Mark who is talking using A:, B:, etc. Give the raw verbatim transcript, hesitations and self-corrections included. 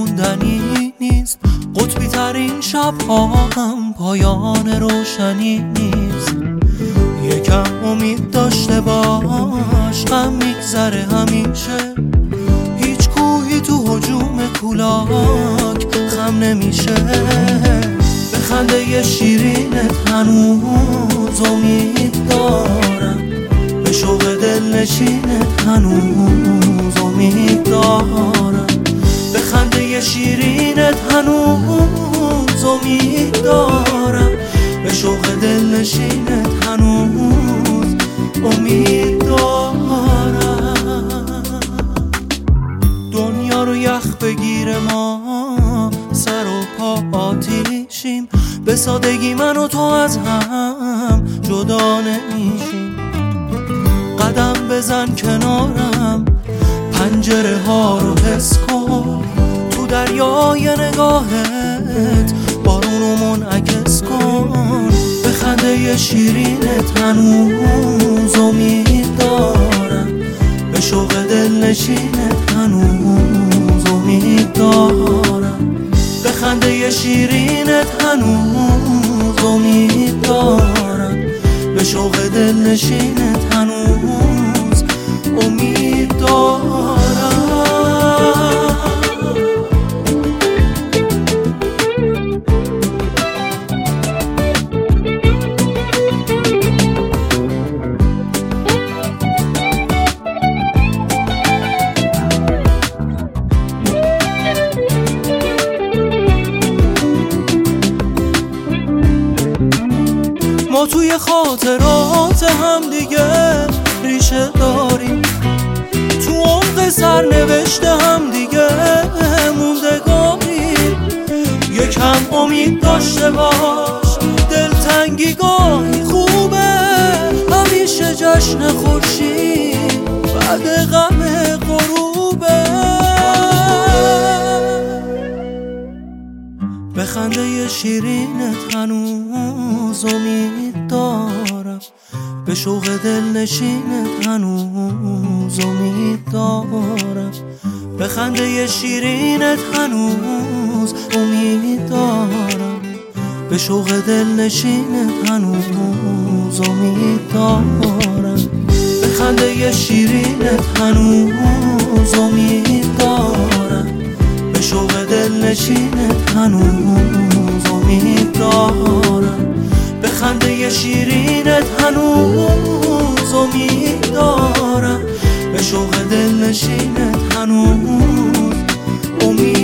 A: موندنی نیست، قطبی ترین شب‌ها هم پایان روشنی نیست. یکم امید داشته باش، غم میگذره همیشه، هیچ کوهی تو هجوم کولاک خم نمیشه. به خنده شیرینت هنوز امید دارم، به شوق دلنشینت هنوز امید دارم. به خنده شیرینت هنوز امید دارم، به شوق دلنشینت هنوز امید دارم. دنیا رو یخ بگیره ما سر و پا آتیشیم، به سادگی من و تو از هم جدا نمیشیم. قدم بزن کنارم، پنجره ها رو حس کن، تو دریای نگاهت بارون رو منعکس کن. به خنده شیرینت هنوز امید دارم، به شوق دلنشینت هنوز امید دارم. به خنده شیرینت هنوز امید دارم، به شوق دلنشینت هنوز امید دارم. ما توی خاطرات هم دیگه ریشه داریم، تو عمق سرنوشت هم دیگه موندگاریم. یکم امید داشته باش، دلتنگی گاهی خوبه، همیشه جشن خورشید بعد غم غروبه. به خنده شیرینت هنوز امید دارم، به شوق دلنشینت هنوز امید دارم. به خنده شیرینت هنوز امید دارم، به شوق دلنشینت هنوز امید دارم. به خنده شیرینت هنوز امید دارم، به شوق دلنشینت هنوز امید دارم. به خنده شیرینت هنوز امید دارم، به شوق دلنشینت هنوز امید